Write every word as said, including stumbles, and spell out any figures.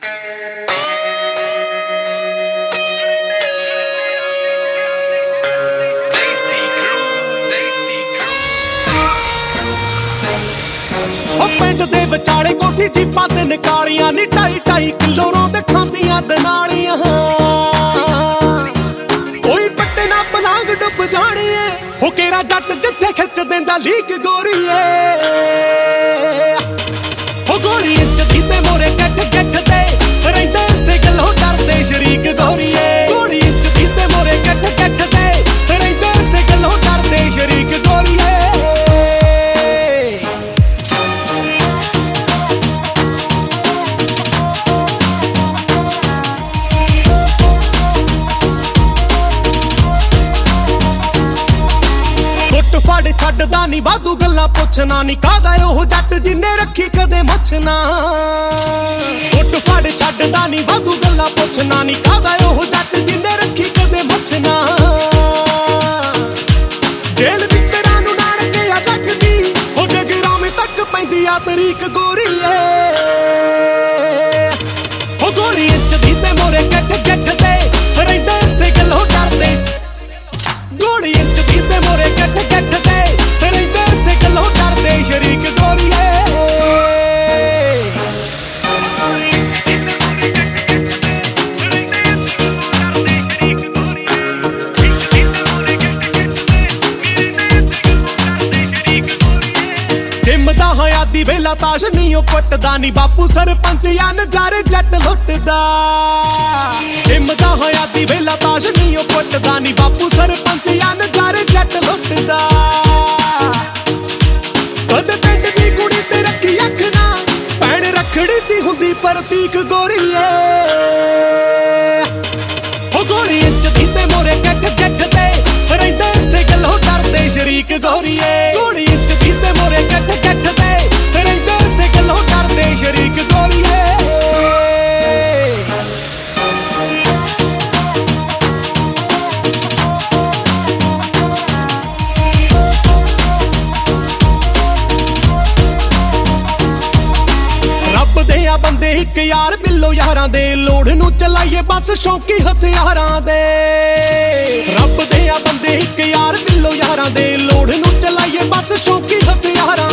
ਪਿੰਡ ਦੇ ਵਿਚਾਲੇ ਕੋਠੀ ਜੀਪਾਂ ਤੇ ਨਿਕਾਲੀਆਂ ਨੀ ਢਾਈ ਢਾਈ ਕਿਲੋ ਰੋਂਦ ਖਾਂਦੀਆਂ ਦਨਾਲੀਆਂ ਕੋਈ ਪੱਟੇ ਨਾ ਪਲਾਂਗ ਡੁੱਬ ਜਾਣੀਏ ਹੋ ਕੇਰਾ ਜੱਟ ਜਿੱਥੇ ਖਿੱਚ ਦਿੰਦਾ ਲੀਕ ਗੋਰੀਏ ਹੋ ਗੋਲੀ ਇੰਚ ਦੀ ਤੇ ਮੋਰੇ ਕੱਠ ਕੱਠ ਤੇ ਰਹਿੰਦੇ ਇਸੇ ਗੱਲੋਂ ਡਰਦੇ ਸ਼ਰੀਕ ਗੋਰੀਏ ਗੋਲੀ ਇੰਚ ਦੀ ਤੇ ਮੋਰੇ ਕੱਠ ਕੱਠ ਤੇ ਰਹਿੰਦੇ ਇਸੇ ਗੱਲੋਂ ਡਰਦੇ ਸ਼ਰੀਕ ਗੋਰੀਏ ਫੜ ਛੱਡਦਾ ਨੀ ਵਾਧੂ ਗੱਲਾਂ ਪੁੱਛਣਾ ਨੀ ਕਾਹਦਾ ਉਹ ਜੱਟ ਜਿੰਨੇ ਰੱਖੀ ਕਦੇ ਮੱਛਣਾ ਉੱਟ ਫੜ ਛੱਡਦਾ ਨੀ ਵਾਧੂ ਗੱਲਾਂ ਪੁੱਛਣਾ ਨੀ ਕਾਹਦਾ ਉਹ ਜੱਟ ਜਿੰਨੇ ਰੱਖੀ ਕਦੇ ਮੱਛਣਾ ਜੇਲ੍ਹ ਵਿਚਾਰਾਂ ਨੂੰ ਨਾੜ ਕੇ ਆ ਲੱਗਦੀ ਹੋ ਜਗਰਾਵੇਂ ਤੱਕ ਪੈਂਦੀ ਆ ਤਰੀਕ ਗੋਰੀਏ ਹੋ ਗੋਲੀ ਇੰਚ ਦੀ ਤੇ ਮੋਰੇ ਕੱਠ ਕੱਠ ਤੇ ਰਹਿੰਦੇ ਇਸੇ ਗੱਲੋਂ ਡਰਦੇ ਗੋਲੀ ਇੰਚ ਦੀ ਤੇ ਮੋਰੇ ਕੱਠ ਕੱਠ ਤੇ ਰਹਿੰਦੇ ਇਸੇ ਗੱਲੋਂ ਡਰਦੇ ਸ਼ਰੀਕ ਗੋਰੀਏ ਜਿੰਮਦਾ ਹੋਇਆ ਦੀ ਵੇਲਾ ਤਾਸ਼ ਨੀ ਉਹ ਕੁੱਟਦਾ ਨੀ ਬਾਪੂ ਸਰਪੰਚ ਆ ਨਜ਼ਾਰੇ ਜੱਟ ਲੁੱਟਦਾ ਜਿੰਮਦਾ ਹੋਇਆ ਦੀ ਵੇਲਾ ਤਾਸ਼ ਨੀ ਉਹ ਕੁੱਟਦਾ ਨੀ ਬਾਪੂ ਸਰਪੰਚ ਆ ਨਜ਼ਾਰੇ ਜੱਟ ਲੁੱਟਦਾ ਕਦੇ ਪਿੰਡ ਦੀ ਕੁੜੀ ਤੇ ਰੱਖੀ ਅੱਖ ਨਾ ਭੈਣ ਰੱਖੜੀ ਦੀ ਹੁੰਦੀ ਪ੍ਰਤੀਕ ਗੋਰੀਏ ਹੋ ਗੋਲੀ ਇੰਚ ਦੀ ਤੇ ਮੋਰੇ ਕੱਠ ਕੱਠ ਤੇ ਰਹਿੰਦੇ ਇਸੇ ਗੱਲੋਂ ਡਰਦੇ ਸ਼ਰੀਕ ਗੋਰੀਏ ਗੋਲੀ ਇੰਚ ਦੀ ਤੇ ਮੋਰੇ ਕੱਠ ਕੱਠ ਤੇ ਰਹਿੰਦੇ ਇਸੇ ਗੱਲੋਂ ਡਰਦੇ ਸ਼ਰੀਕ ਗੋਰੀਏ ਬੰਦੇ ਇੱਕ ਯਾਰ ਬਿੱਲੋ ਯਾਰਾਂ ਦੇ ਲੋੜ ਨੂੰ ਚਲਾਈਏ ਬਸ ਸ਼ੌਂਕੀ ਹਥਿਆਰਾਂ ਦੇ ਰੱਬ ਦੇ ਆ ਬੰਦੇ ਇੱਕ ਯਾਰ ਬਿੱਲੋ ਯਾਰਾਂ ਦੇ ਲੋੜ ਨੂੰ ਚਲਾਈਏ ਬਸ ਸ਼ੌਂਕੀ ਹਥਿਆਰਾਂ